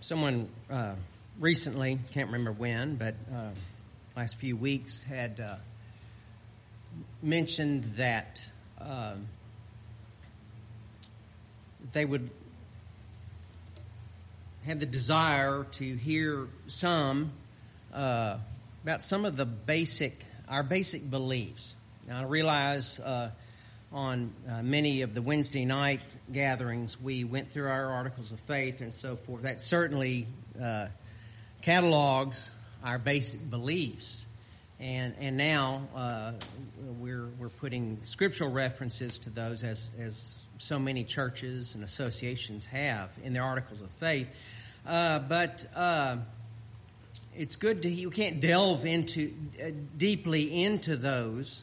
Someone recently, can't remember when, but last few weeks had mentioned that they would have the desire to hear some about some of the our basic beliefs. Now, I realize on many of the Wednesday night gatherings, we went through our articles of faith and so forth. That certainly catalogs our basic beliefs, and now we're putting scriptural references to those as so many churches and associations have in their articles of faith. But it's good to you can't delve into deeply into those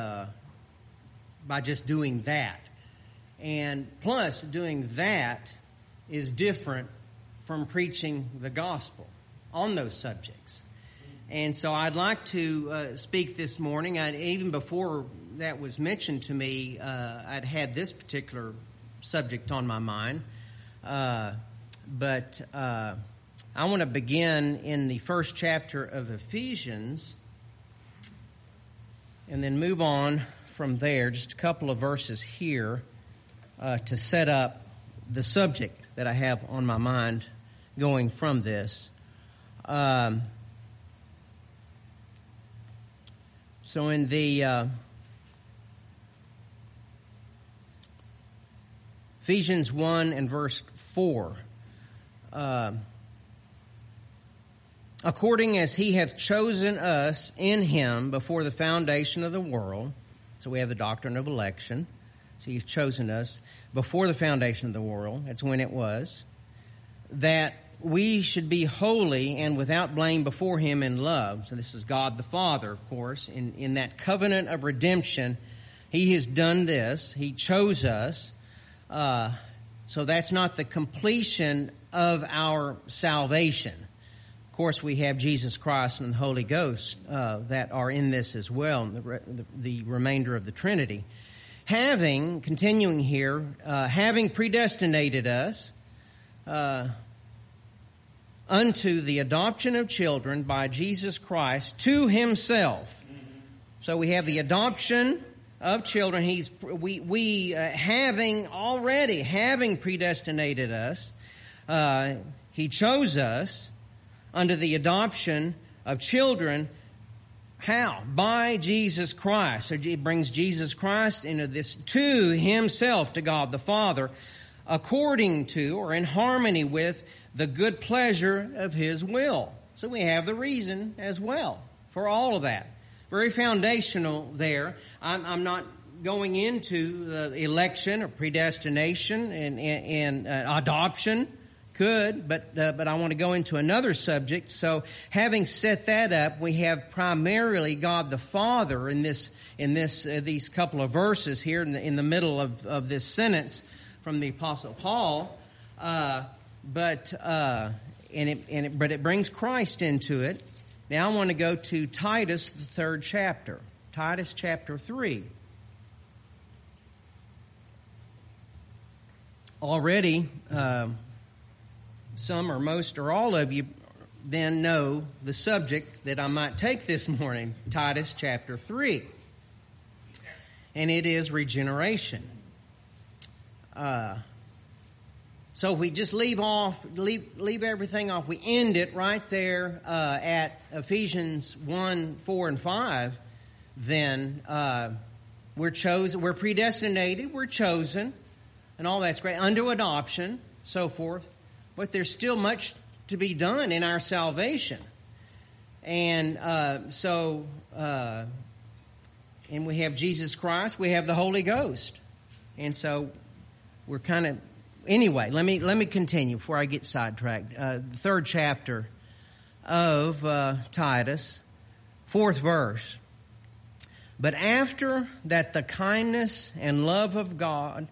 by just doing that. And plus, doing that is different from preaching the gospel on those subjects. And so I'd like to speak this morning. Even before that was mentioned to me, I'd had this particular subject on my mind. But I want to begin in the first chapter of Ephesians and then move on from there, just a couple of verses here to set up the subject that I have on my mind going from this. So in the Ephesians 1 and verse 4, according as he hath chosen us in him before the foundation of the world. So we have the doctrine of election. So he's chosen us before the foundation of the world. That's when it was. That we should be holy and without blame before him in love. So this is God the Father, of course. In that covenant of redemption, he has done this. He chose us. So that's not the completion of our salvation. Of course, we have Jesus Christ and the Holy Ghost that are in this as well, the remainder of the Trinity. Continuing here, having predestinated us unto the adoption of children by Jesus Christ to himself. So we have the adoption of children. Having predestinated us, he chose us under the adoption of children. How? By Jesus Christ. So it brings Jesus Christ into this to himself, to God the Father, according to or in harmony with the good pleasure of his will. So we have the reason as well for all of that. Very foundational there. I'm not going into the election or predestination and adoption. Could, but I want to go into another subject. So, having set that up, we have primarily God the Father in these couple of verses here in the middle of this sentence from the Apostle Paul. But it brings Christ into it. Now I want to go to Titus, the third chapter, Titus chapter 3. Already. Some or most or all of you then know the subject that I might take this morning, Titus chapter 3. And it is regeneration. So if we just leave everything off, we end it right there at Ephesians 1, 4, and 5, then we're chosen, we're predestinated, we're chosen, and all that's great, unto adoption, so forth. But there's still much to be done in our salvation. And and we have Jesus Christ, we have the Holy Ghost. And so we're kind of, anyway, let me continue before I get sidetracked. The third chapter of Titus, fourth verse. But after that the kindness and love of God,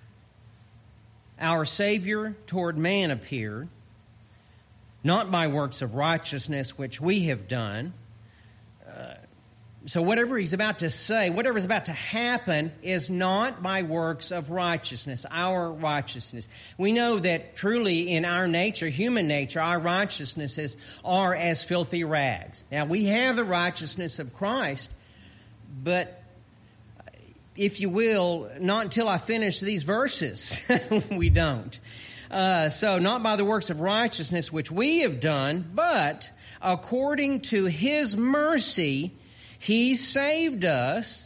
our Savior toward man appeared, not by works of righteousness which we have done, So whatever he's about to say, whatever is about to happen is not by works of righteousness, our righteousness. We know that truly in our nature, human nature, our righteousnesses are as filthy rags. Now we have the righteousness of Christ, but if you will, not until I finish these verses, we don't. So not by the works of righteousness which we have done, but according to His mercy, He saved us.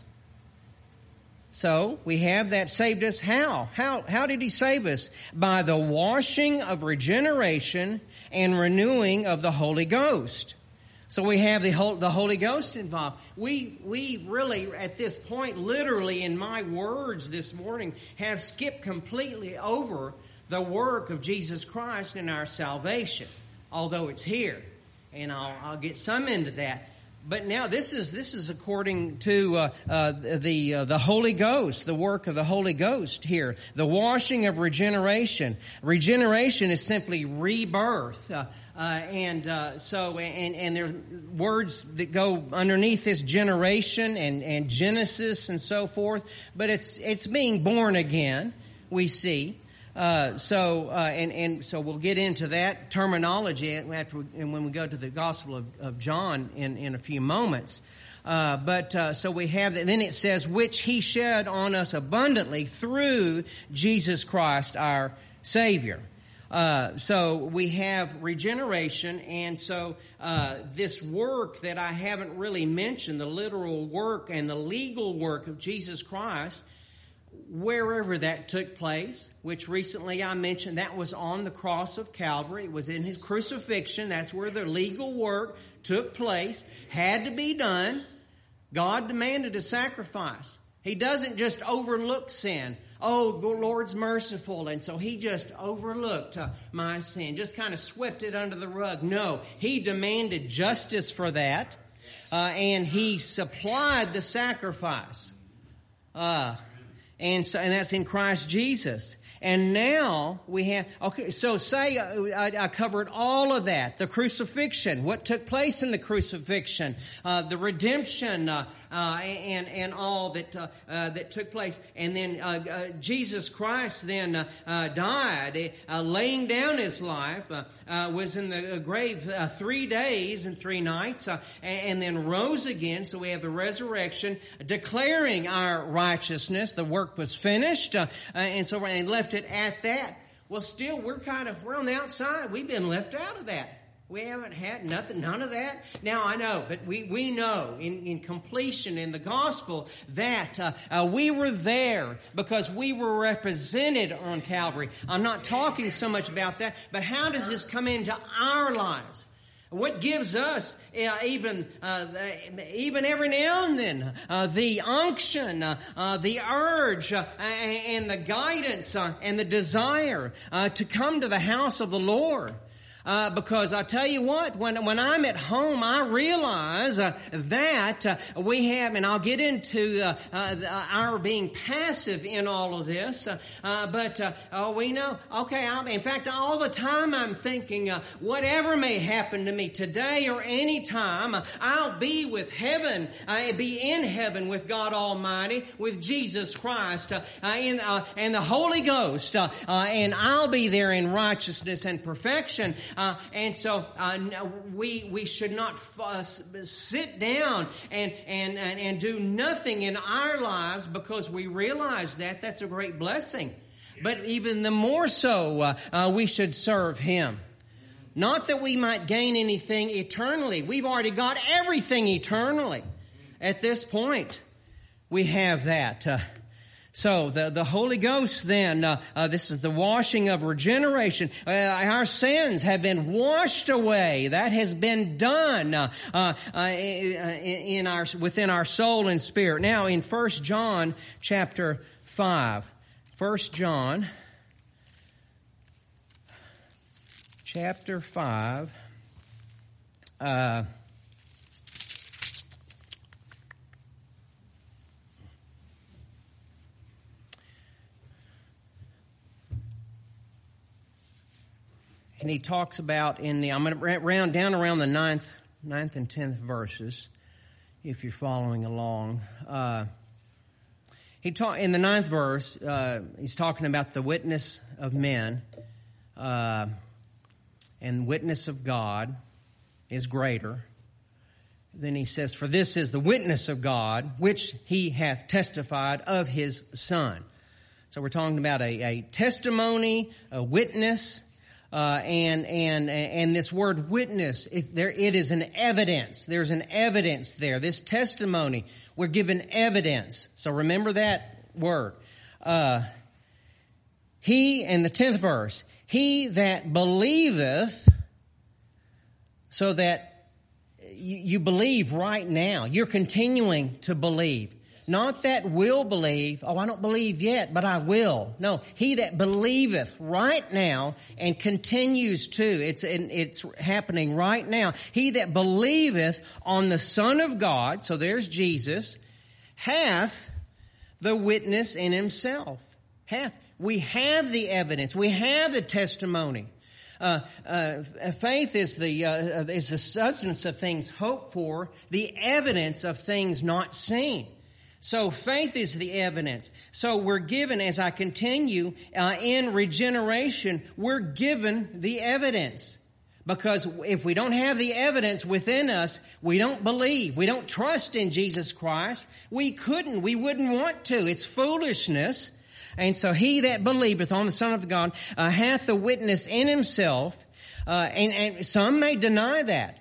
So we have that saved us. How? How did He save us? By the washing of regeneration and renewing of the Holy Ghost. So we have the Holy Ghost involved. We really, at this point, literally in my words this morning, have skipped completely over the work of Jesus Christ in our salvation, although it's here. And I'll get some into that. But now this is according to the Holy Ghost, the work of the Holy Ghost here. The washing of regeneration. Regeneration is simply rebirth, and there's words that go underneath this generation and Genesis and so forth. But it's being born again. We see. So we'll get into that terminology when we go to the Gospel of John in a few moments. So we have that. Then it says, which He shed on us abundantly through Jesus Christ our Savior. So we have regeneration, and so this work that I haven't really mentioned, the literal work and the legal work of Jesus Christ, wherever that took place, which recently I mentioned, that was on the cross of Calvary. It was in His crucifixion. That's where the legal work took place, had to be done. God demanded a sacrifice. He doesn't just overlook sin. Oh, the Lord's merciful, and so He just overlooked my sin, just kind of swept it under the rug. No, He demanded justice for that, and He supplied the sacrifice. And that's in Christ Jesus. And now we have, okay, so say I covered all of that. The crucifixion, what took place in the crucifixion, the redemption, and all that took place. And then Jesus Christ then died, laying down His life, was in the grave 3 days and 3 nights, and then rose again. So we have the resurrection, declaring our righteousness. The work was finished, and left it at that. Well, still, we're on the outside. We've been left out of that. We haven't had none of that. Now, I know, but we know in completion in the gospel that we were there because we were represented on Calvary. I'm not talking so much about that, but how does this come into our lives? What gives us even every now and then the unction, the urge, and the guidance and the desire to come to the house of the Lord? Because I tell you what, when I'm at home, I realize that we have, and I'll get into our being passive in all of this, but we know, okay, in fact, all the time I'm thinking, whatever may happen to me today or any time, I'll be with heaven, be in heaven with God Almighty, with Jesus Christ, and the Holy Ghost, and I'll be there in righteousness and perfection. And so we should not sit down and do nothing in our lives because we realize that's a great blessing. But even the more so, we should serve Him. Not that we might gain anything eternally. We've already got everything eternally. At this point, we have that. So the Holy Ghost then, this is the washing of regeneration. Our sins have been washed away. That has been done within our soul and spirit. Now in 1 John chapter 5. 1 John chapter 5. And he talks about I'm going to round down around the 9th and 10th verses. if you're following along. In the 9th verse, he's talking about the witness of men, and witness of God is greater. Then he says, for this is the witness of God, which he hath testified of his Son. So we're talking about a testimony, a witness, and this word witness, it is an evidence. There's an evidence there. This testimony, we're given evidence. So remember that word. He, in the 10th verse, he that believeth, so that you believe right now. You're continuing to believe. Not that will believe, oh, I don't believe yet, but I will. No, he that believeth right now and continues to. It's happening right now. He that believeth on the Son of God, so there's Jesus, hath the witness in himself. We have the evidence. We have the testimony. Faith is the substance of things hoped for, the evidence of things not seen. So faith is the evidence. So we're given, as I continue, in regeneration, we're given the evidence. Because if we don't have the evidence within us, we don't believe. We don't trust in Jesus Christ. We wouldn't want to. It's foolishness. And so he that believeth on the Son of God hath the witness in himself. And some may deny that.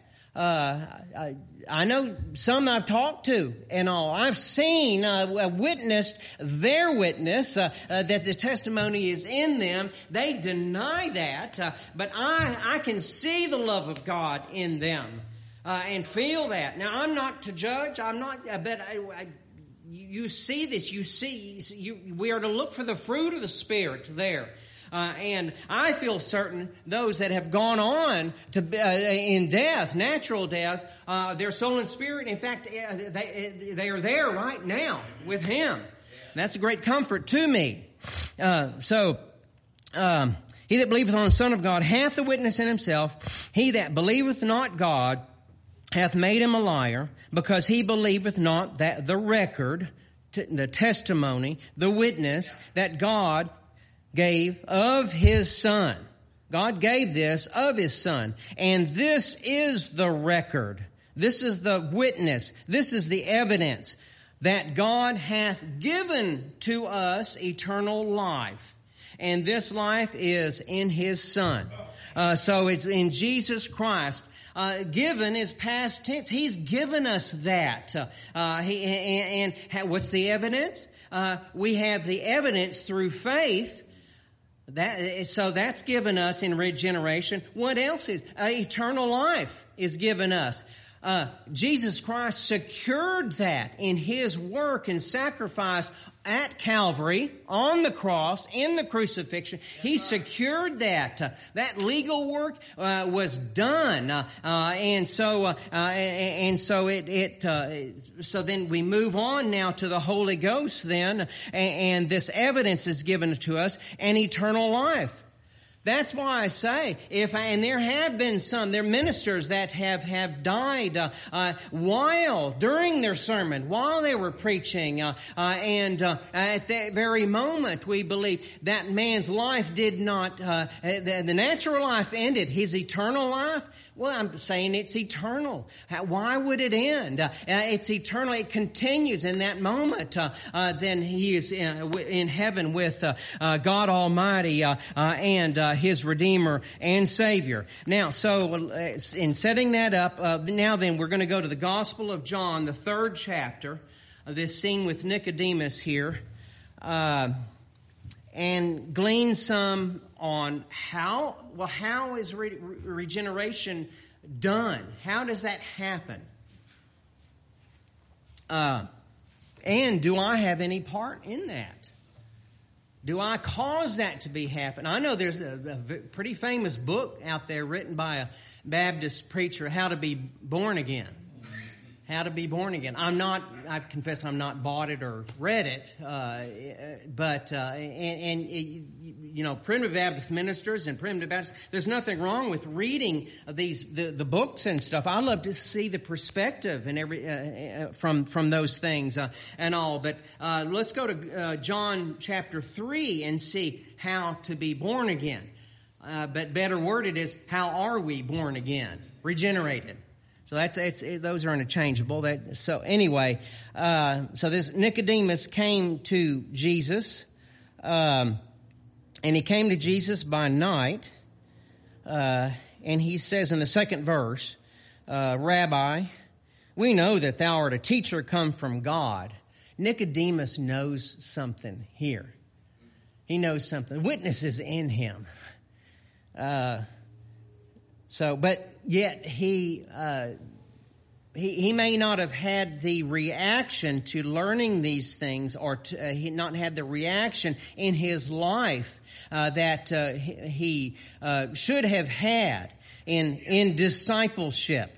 I know some I've talked to and all. I've seen, witnessed their witness, that the testimony is in them. They deny that, but I can see the love of God in them, and feel that. Now, I'm not to judge. I'm not, but you see this. We are to look for the fruit of the Spirit there. And I feel certain those that have gone on to in death, natural death, their soul and spirit, in fact, they are there right now with Him. That's a great comfort to me. He that believeth on the Son of God hath the witness in himself. He that believeth not God hath made him a liar, because he believeth not that the record, the testimony, the witness that God gave of His Son. God gave this of His Son. And this is the record. This is the witness. This is the evidence that God hath given to us eternal life. And this life is in His Son. So it's in Jesus Christ. Given is past tense. He's given us that. What's the evidence? We have the evidence through faith. So that's given us in regeneration. What else is? Eternal life is given us. Jesus Christ secured that in His work and sacrifice at Calvary, on the cross, in the crucifixion. He secured that. That legal work was done, so then we move on now to the Holy Ghost. Then, and this evidence is given to us, and eternal life. That's why I say, and there have been there are ministers that have died during their sermon, while they were preaching, and at that very moment, we believe that man's life did not, the natural life ended. His eternal life, well, I'm saying it's eternal. Why would it end? It's eternal. It continues in that moment. Then he is in heaven with God Almighty and His Redeemer and Savior. Now, so in setting that up, now then we're going to go to the Gospel of John, the 3rd chapter, this scene with Nicodemus here, and glean some on how is regeneration done? How does that happen? And do I have any part in that? Do I cause that to be happen? I know there's a pretty famous book out there written by a Baptist preacher, How to Be Born Again. How to Be Born Again. I confess I'm not bought it or read it, but Primitive Baptist ministers and Primitive Baptists, there's nothing wrong with reading the books and stuff. I love to see the perspective and from those things and all. But let's go to John chapter 3 and see how to be born again. But better worded is, how are we born again, regenerated? So those are interchangeable. So this Nicodemus came to Jesus, and he came to Jesus by night, and he says in the second verse, Rabbi, we know that thou art a teacher come from God. Nicodemus knows something here. He knows something. Witness is in him. But yet he may not have had the reaction to learning these things, or he not had the reaction in his life that he should have had in discipleship.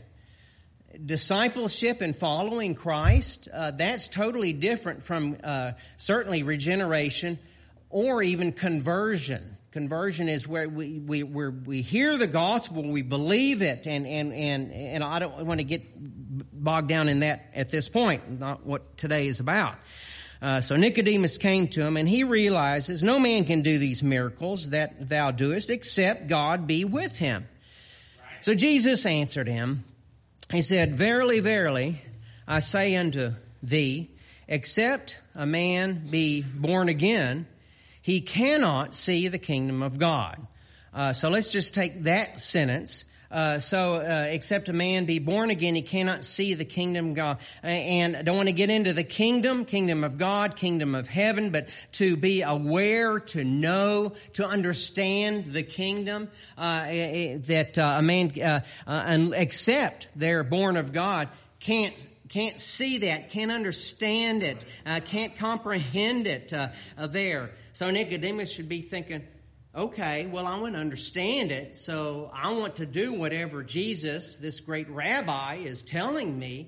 Discipleship and following Christ, that's totally different from certainly regeneration or even conversion. Conversion is where we hear the gospel, we believe it, and I don't want to get bogged down in that at this point, not what today is about. So Nicodemus came to him, and he realizes no man can do these miracles that thou doest except God be with him. Right. So Jesus answered him. He said, Verily, verily, I say unto thee, except a man be born again, he cannot see the kingdom of God. So let's just take that sentence. Except a man be born again, he cannot see the kingdom of God. And I don't want to get into the kingdom of God, kingdom of heaven, but to be aware, to know, to understand the kingdom, that a man, except they're born of God, can't see that, can't understand it, can't comprehend it there. So Nicodemus should be thinking, okay, well, I want to understand it, so I want to do whatever Jesus, this great rabbi, is telling me.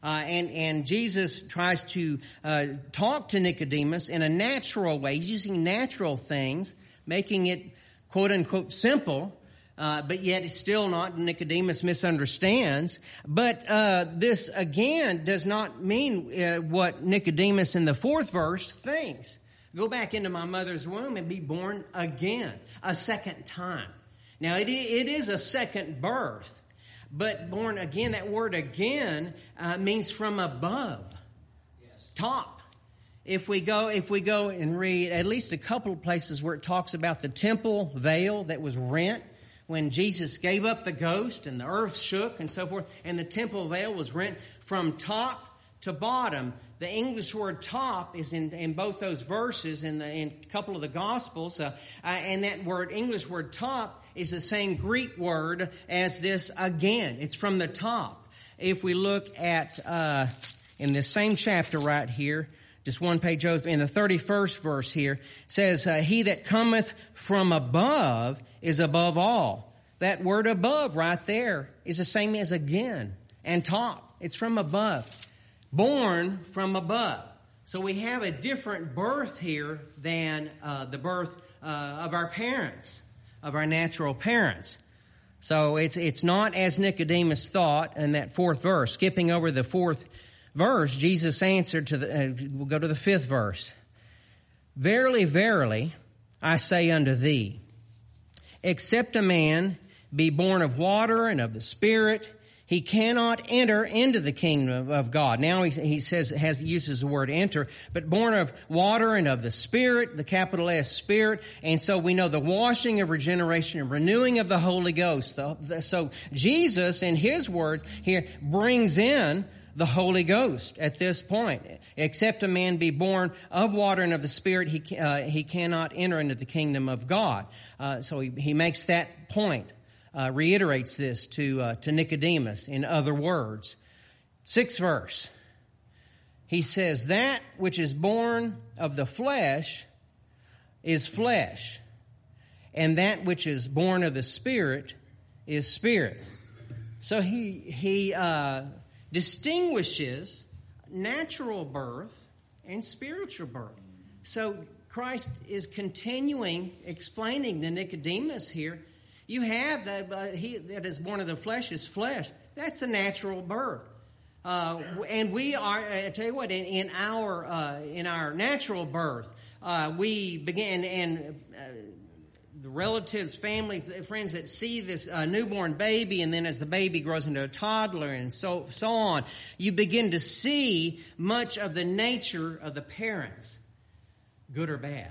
And Jesus tries to talk to Nicodemus in a natural way. He's using natural things, making it, quote unquote, simple. But yet it's still not. Nicodemus misunderstands. But this, again, does not mean what Nicodemus in the 4th verse thinks. Go back into my mother's womb and be born again, a second time. Now, it is a second birth. But born again, that word again means from above. Yes. Top. If we go and read at least a couple of places where it talks about the temple veil that was rent, when Jesus gave up the ghost and the earth shook and so forth, and the temple veil was rent from top to bottom. The English word top is in both those verses in a couple of the Gospels. And that English word top is the same Greek word as this again. It's from the top. If we look at, in this same chapter right here, just one page over, in the 31st verse here, says, he that cometh from above is above all. That word above right there is the same as again and top. It's from above. Born from above. So we have a different birth here than the birth of our parents, of our natural parents. So it's not as Nicodemus thought in that 4th verse. Skipping over the 4th verse, Jesus answered we'll go to the 5th verse. Verily, verily, I say unto thee, except a man be born of water and of the Spirit, he cannot enter into the kingdom of God. Now he says, uses the word enter, but born of water and of the Spirit, the capital S Spirit. And so we know the washing of regeneration and renewing of the Holy Ghost. So Jesus, in his words here, brings in the Holy Ghost at this point. Except a man be born of water and of the Spirit, he cannot enter into the kingdom of God. So he makes that point. Reiterates this to Nicodemus in other words. 6th verse. He says, that which is born of the flesh is flesh, and that which is born of the Spirit is spirit. So he distinguishes natural birth and spiritual birth. So Christ is continuing explaining to Nicodemus here. You have he that is born of the flesh is flesh. That's a natural birth. And we are, I tell you what, in our natural birth, we begin, and the relatives, family, friends that see this newborn baby, and then as the baby grows into a toddler and so on, you begin to see much of the nature of the parents, good or bad.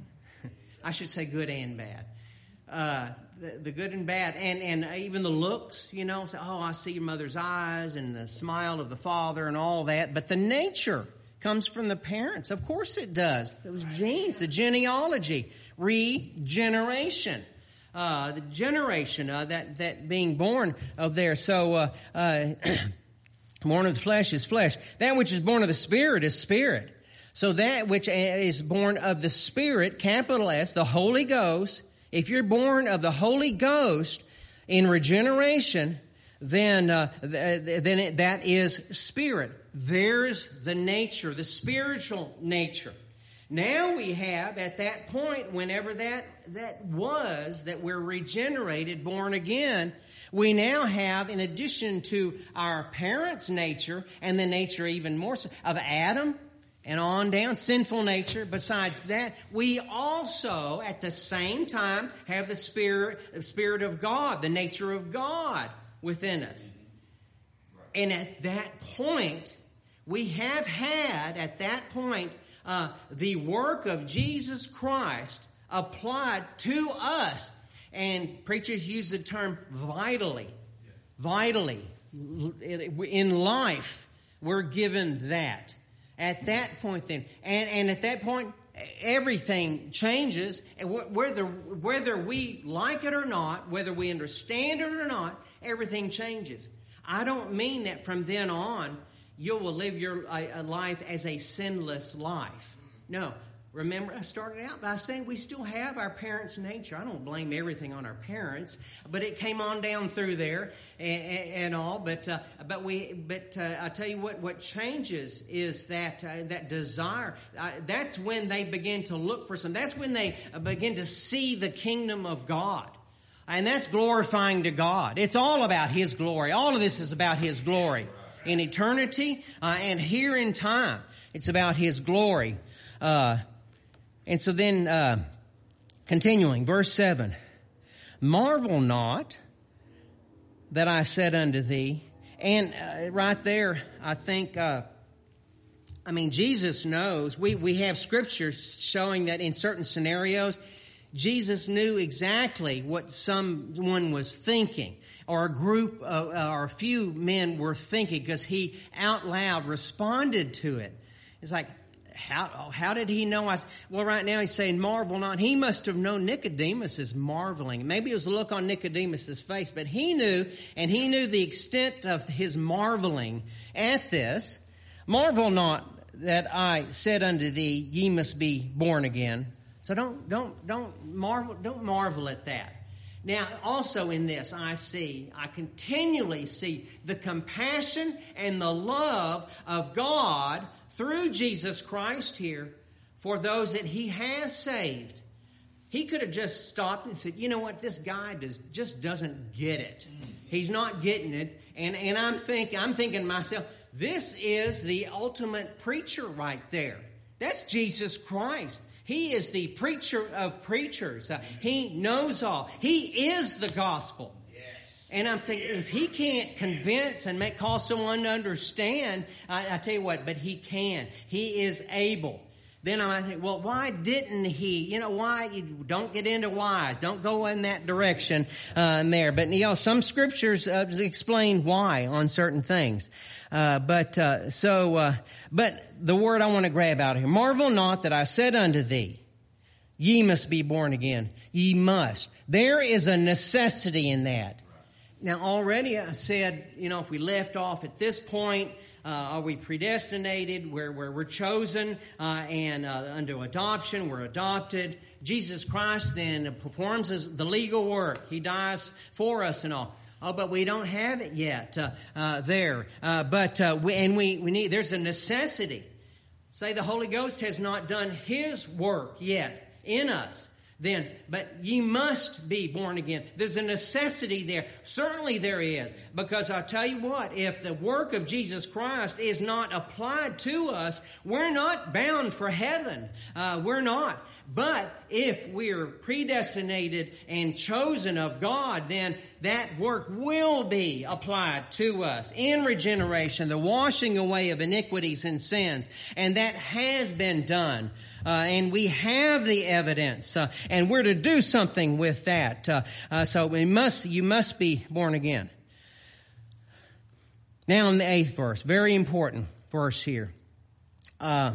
I should say good and bad. The good and bad, and even the looks, you know, say, oh, I see your mother's eyes and the smile of the father and all that. But the nature comes from the parents. Of course it does. Those genes, the genealogy, regeneration, the generation, that being born of there. So, born of the flesh is flesh. That which is born of the Spirit is spirit. So that which is born of the Spirit, capital S, the Holy Ghost, if you're born of the Holy Ghost in regeneration, then that is spirit. There's the nature, the spiritual nature. Now we have, at that point, whenever that was, that we're regenerated, born again, we now have, in addition to our parents' nature, and the nature even more so of Adam, and on down, sinful nature. Besides that, we also, at the same time, have the Spirit of God, the nature of God within us. And at that point, we have had, at that point, the work of Jesus Christ applied to us. And preachers use the term vitally. Vitally. In life, we're given that. At that point then, and at that point, everything changes. Whether we like it or not, whether we understand it or not, everything changes. I don't mean that from then on, you will live your life as a sinless life. No. Remember, I started out by saying we still have our parents' nature. I don't blame everything on our parents, but it came on down through there and all. But I tell you what changes is that desire. That's when they begin to look for something. That's when they begin to see the kingdom of God. And that's glorifying to God. It's all about His glory. All of this is about His glory. In eternity and here in time, it's about His glory. And so then, continuing, verse 7, marvel not that I said unto thee. And right there, I think, Jesus knows. We have scripture showing that in certain scenarios, Jesus knew exactly what someone was thinking, or a group or a few men were thinking, because He out loud responded to it. It's like, how did He know? Well, right now He's saying, marvel not. He must have known Nicodemus is marveling. Maybe it was a look on Nicodemus's face, but he knew, and he knew the extent of his marveling at this. Marvel not that I said unto thee, ye must be born again. So don't marvel at that. Now, also in this, I continually see the compassion and the love of God through Jesus Christ here for those that He has saved. He could have just stopped and said, you know what, this guy just doesn't get it. He's not getting it. And I'm thinking to myself, this is the ultimate preacher right there. That's Jesus Christ. He is the preacher of preachers. He knows all. He is the gospel. And I'm thinking, if He can't convince and cause someone to understand, I tell you what, but He can. He is able. Then I might think, well, why didn't He? Why? You don't get into whys. Don't go in that direction there. But, some scriptures explain why on certain things. But the word I want to grab out here. Marvel not that I said unto thee, ye must be born again. Ye must. There is a necessity in that. Now, already I said, if we left off at this point, are we predestinated, where we're chosen, and unto adoption, we're adopted. Jesus Christ then performs the legal work. He dies for us and all. Oh, but we don't have it yet there. We need. There's a necessity. say the Holy Ghost has not done His work yet in us, then, but ye must be born again. There's a necessity there. Certainly there is. Because I'll tell you what, if the work of Jesus Christ is not applied to us, we're not bound for heaven. We're not. But if we're predestinated and chosen of God, then that work will be applied to us in regeneration, the washing away of iniquities and sins. And that has been done. And we have the evidence, and we're to do something with that. So you must be born again. Now in the 8th verse, very important verse here. The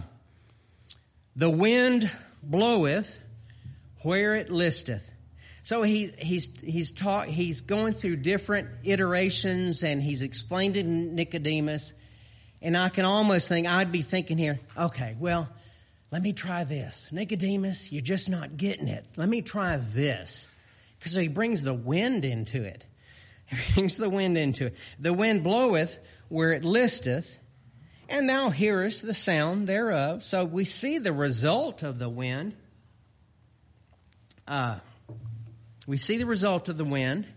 wind bloweth where it listeth. So he's going through different iterations, and he's explained to Nicodemus. And I can almost think, I'd be thinking here, okay, well, let me try this. Nicodemus, you're just not getting it. Let me try this. Because he brings the wind into it. He brings the wind into it. The wind bloweth where it listeth, and thou hearest the sound thereof. So we see the result of the wind. We see the result of the wind.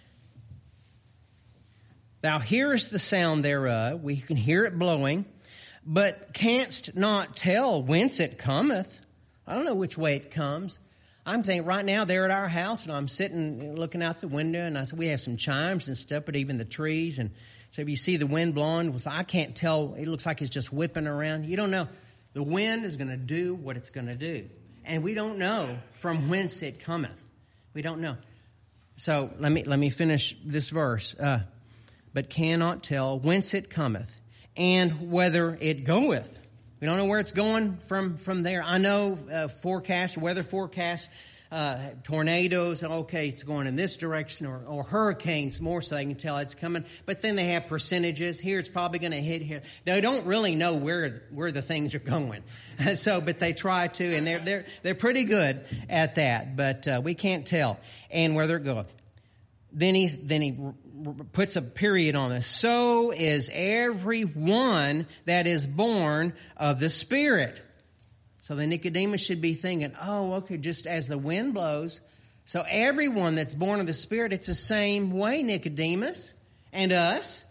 Thou hearest the sound thereof. We can hear it blowing, but canst not tell whence it cometh. I don't know which way it comes. I'm thinking right now they're at our house, and I'm sitting looking out the window, and I said, we have some chimes and stuff, but even the trees. And so if you see the wind blowing, I can't tell. It looks like it's just whipping around. You don't know. The wind is going to do what it's going to do. And we don't know from whence it cometh. We don't know. So let me finish this verse. But cannot tell whence it cometh, and whether it goeth. We don't know where it's going from there. I know weather forecast, tornadoes, okay, it's going in this direction, or hurricanes more so they can tell it's coming. But then they have percentages. Here it's probably going to hit here. They don't really know where the things are going. But they try to, and they're pretty good at that. But we can't tell, and whether it goeth. Then he puts a period on this. So is every one that is born of the Spirit. So the Nicodemus should be thinking, oh, okay, just as the wind blows. So everyone that's born of the Spirit, it's the same way, Nicodemus, and us.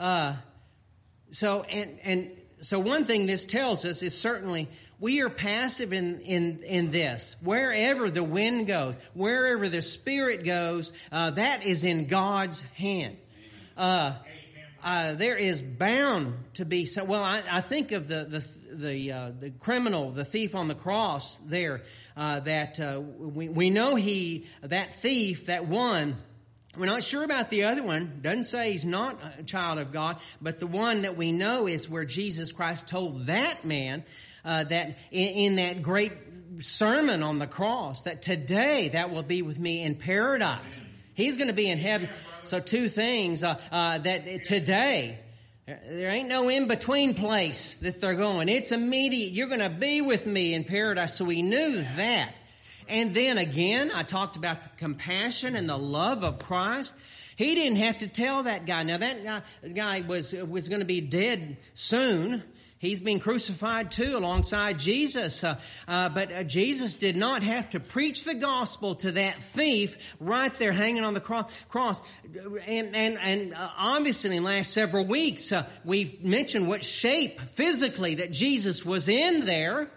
So one thing this tells us is certainly we are passive in this. Wherever the wind goes, wherever the Spirit goes, that is in God's hand. There is bound to be some. Well, I think of the criminal, the thief on the cross there. We know that thief, that one. We're not sure about the other one. Doesn't say he's not a child of God, but the one that we know is where Jesus Christ told that man that in that great sermon on the cross, that today that will be with me in paradise. He's going to be in heaven. So two things, that today, there ain't no in-between place that they're going. It's immediate. You're going to be with me in paradise. So we knew that. And then again, I talked about the compassion and the love of Christ. He didn't have to tell that guy. Now that guy was going to be dead soon. He's being crucified too alongside Jesus. But Jesus did not have to preach the gospel to that thief right there hanging on the cross. And obviously in the last several weeks, we've mentioned what shape physically that Jesus was in there.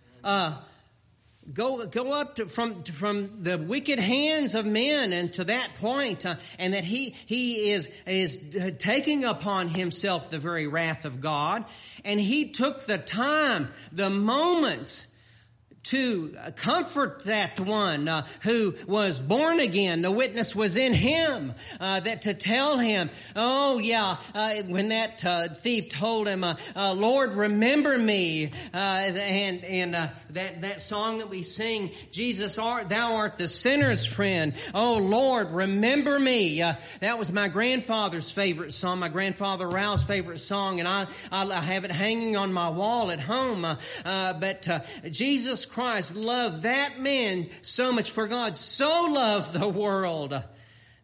Go up from the wicked hands of men and to that point, and that he is taking upon himself the very wrath of God, and he took the time, the moments, to comfort that one who was born again. The witness was in him, that to tell him, oh yeah, when that thief told him, Lord, remember me, and that song that we sing, Jesus, thou art the sinner's friend. Oh Lord, remember me. That was my grandfather's favorite song, my grandfather Rao's favorite song, and I have it hanging on my wall at home. But Jesus Christ loved that man so much. For God so loved the world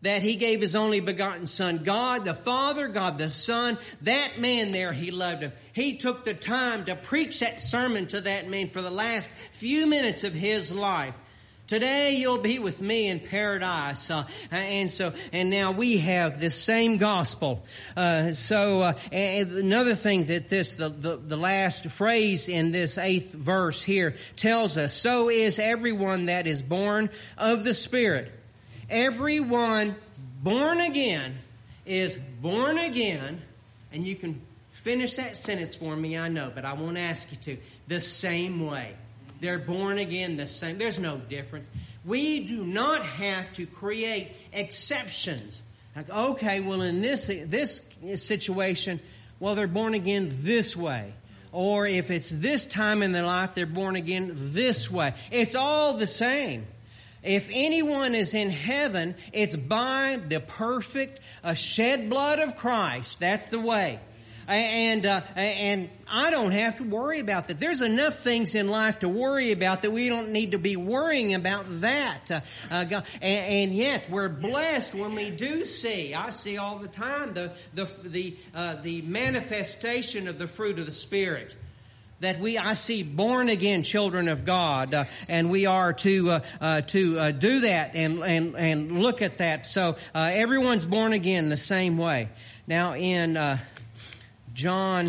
that He gave His only begotten Son. God the Father, God the Son, that man there, He loved him. He took the time to preach that sermon to that man for the last few minutes of his life. Today you'll be with me in paradise. And now we have this same gospel. And another thing that the last phrase in this 8th verse here tells us, so is everyone that is born of the Spirit. Everyone born again is born again. And you can finish that sentence for me, I know, but I won't ask you to. The same way. They're born again the same. There's no difference. We do not have to create exceptions. Like, okay, well, in this situation, well, they're born again this way. Or if it's this time in their life, they're born again this way. It's all the same. If anyone is in heaven, it's by the perfect shed blood of Christ. That's the way. And I don't have to worry about that. There's enough things in life to worry about that we don't need to be worrying about that. And yet we're blessed when we do see. I see all the time the manifestation of the fruit of the Spirit. I see born again children of God, and we are to do that and look at that. So everyone's born again the same way. Now in John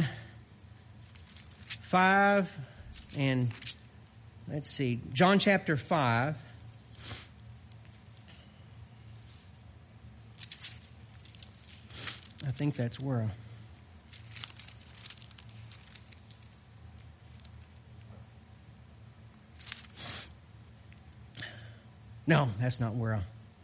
5, and let's see, John chapter 5. I think that's where. No, that's not where.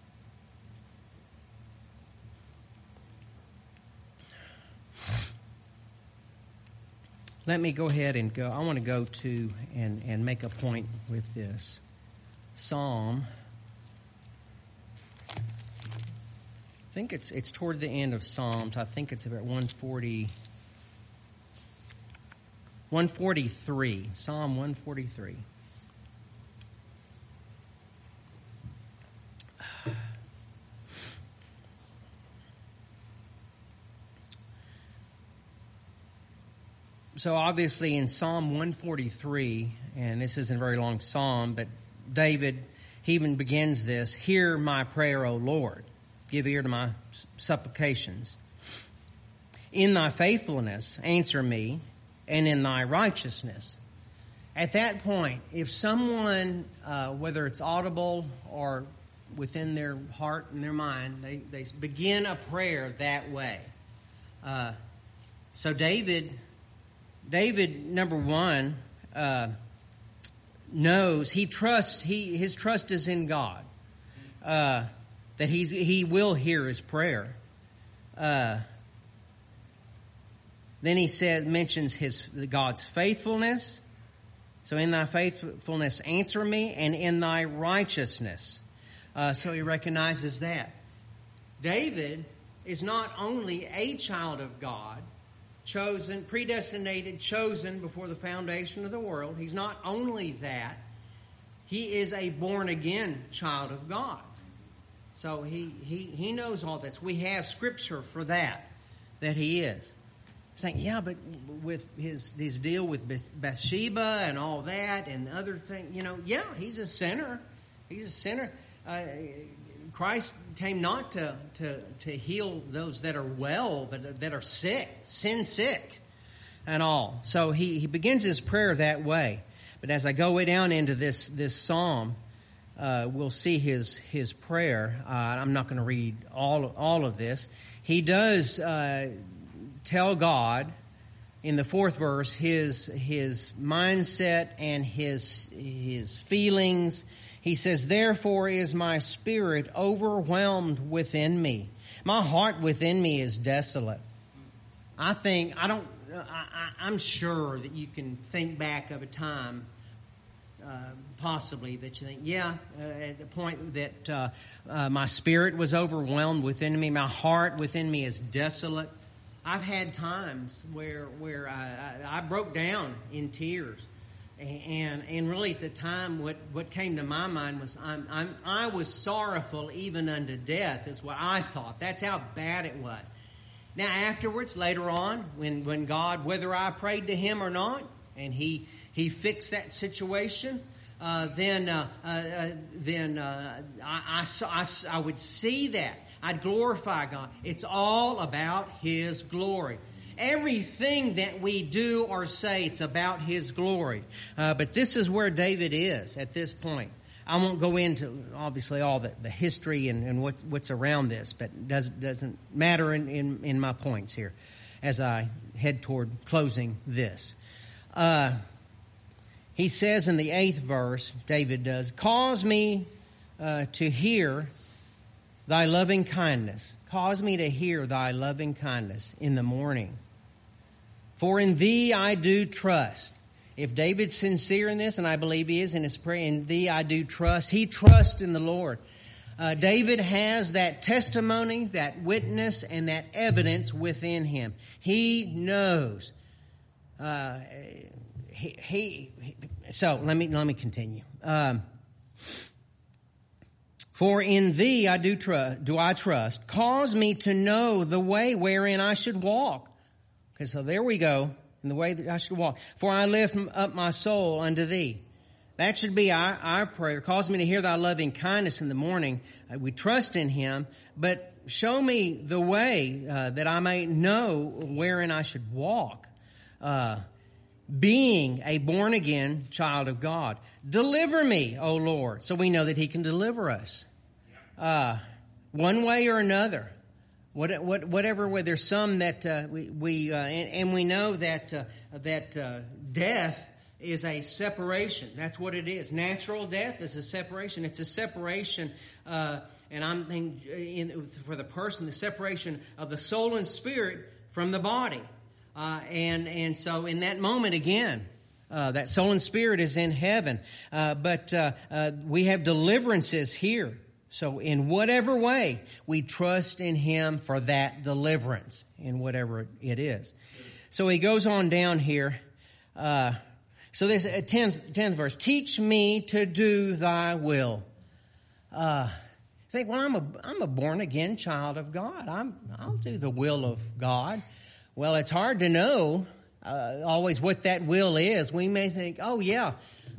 Let me go ahead and go. I want to go to and make a point with this. Psalm. I think it's toward the end of Psalms. I think it's about 143. Psalm 143. So obviously in Psalm 143, and this isn't a very long psalm, but David, he even begins this, hear my prayer, O Lord. Give ear to my supplications. In thy faithfulness, answer me, and in thy righteousness. At that point, if someone, whether it's audible or within their heart and their mind, they begin a prayer that way. So David, number one, knows his trust is in God, that he will hear his prayer. Then he mentions God's faithfulness. So in thy faithfulness answer me, and in thy righteousness. So he recognizes that. David is not only a child of God, chosen, predestinated, chosen before the foundation of the world. He's not only that, he is a born-again child of God. So he knows all this. We have scripture for that he is. Saying, yeah, but with his deal with Bathsheba and all that and other things, yeah, he's a sinner. He's a sinner. Christ came not to heal those that are well, but that are sick, sin sick and all. So he begins his prayer that way. But as I go way down into this psalm, we'll see his prayer. I'm not going to read all of this. He does tell God in the 4th verse his mindset and his feelings. He says, therefore is my spirit overwhelmed within me. My heart within me is desolate. I'm sure that you can think back of a time, possibly, that you think, at the point that my spirit was overwhelmed within me, my heart within me is desolate. I've had times where I broke down in tears And really at the time, what came to my mind was I was sorrowful even unto death, is what I thought. That's how bad it was. Now afterwards, later on, when God, whether I prayed to Him or not, and He fixed that situation, then I would see that. I'd glorify God. It's all about His glory. Everything that we do or say, it's about His glory. But this is where David is at this point. I won't go into, obviously, all the history and what's around this, but it doesn't matter in my points here as I head toward closing this. He says in the 8th verse, David does, "Cause me to hear thy loving kindness. Cause me to hear thy loving kindness in the morning. For in thee I do trust." If David's sincere in this, and I believe he is in his prayer, in thee I do trust. He trusts in the Lord. David has that testimony, that witness, and that evidence within him. He knows. So let me continue. For in thee I do trust. Cause me to know the way wherein I should walk. Okay, so there we go, in the way that I should walk. For I lift up my soul unto thee. That should be our prayer. Cause me to hear thy loving kindness in the morning. We trust in Him, but show me the way that I may know wherein I should walk. Being a born-again child of God. Deliver me, O Lord. So we know that He can deliver us. One way or another. Whatever way. There's some that we know that death is a separation. That's what it is. Natural death is a separation. It's a separation, and I'm thinking for the person, the separation of the soul and spirit from the body. And so in that moment again, that soul and spirit is in heaven. But we have deliverances here. So in whatever way, we trust in Him for that deliverance, in whatever it is. So he goes on down here. So this 10th verse, teach me to do thy will. Think, well, I'm a born again child of God. I'll do the will of God. Well, it's hard to know always what that will is. We may think, oh yeah,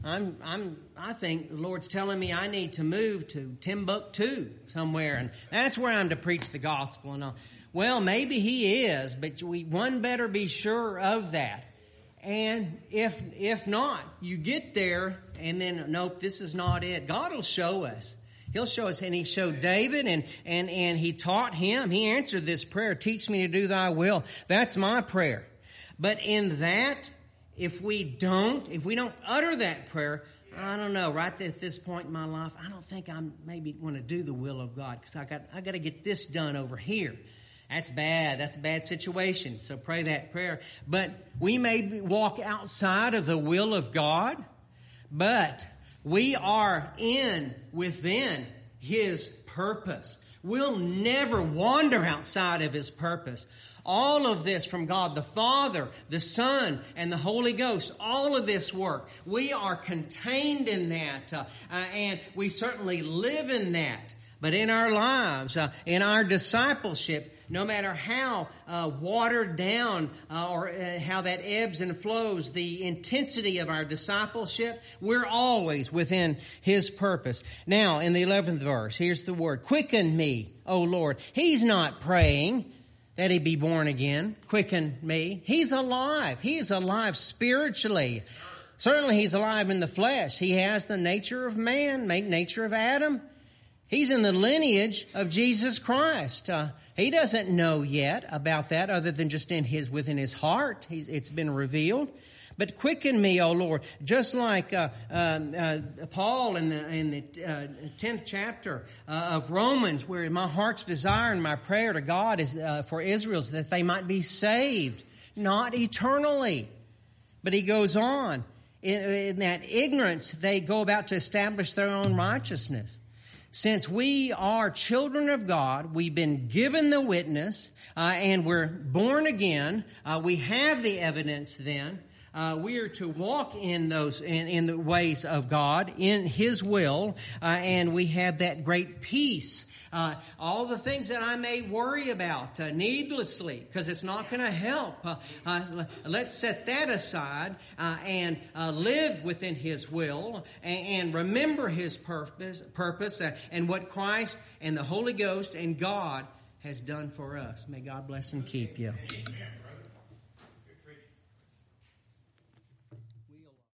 I think the Lord's telling me I need to move to Timbuktu somewhere, and that's where I'm to preach the gospel and all. Well, maybe He is, but one better be sure of that. And if not, you get there and then, nope, this is not it. God will show us. He'll show us, and He showed David, and He taught him. He answered this prayer, teach me to do thy will. That's my prayer. But in that, if we don't utter that prayer, I don't know, right at this point in my life, I don't think I'm maybe going to do the will of God, because I got to get this done over here. That's bad. That's a bad situation. So pray that prayer. But we may walk outside of the will of God, but we are within His purpose. We'll never wander outside of His purpose. All of this from God the Father, the Son, and the Holy Ghost, all of this work, we are contained in that, and we certainly live in that. But in our lives, in our discipleship, no matter how watered down or how that ebbs and flows, the intensity of our discipleship, we're always within His purpose. Now, in the 11th verse, here's the word, quicken me, O Lord. He's not praying that he be born again. Quicken me. He's alive. He is alive spiritually. Certainly He's alive in the flesh. He has the nature of man, nature of Adam. He's in the lineage of Jesus Christ. He doesn't know yet about that other than just within his heart. It's been revealed. But quicken me, O Lord, just like Paul in the 10th chapter of Romans, where my heart's desire and my prayer to God is for Israel, that they might be saved, not eternally. But he goes on. In that ignorance, they go about to establish their own righteousness. Since we are children of God, we've been given the witness, and we're born again. We have the evidence then. We are to walk in those in the ways of God, in His will, and we have that great peace. All the things that I may worry about needlessly, because it's not going to help. Let's set that aside and live within His will and remember His purpose and what Christ and the Holy Ghost and God has done for us. May God bless and keep you. Amen.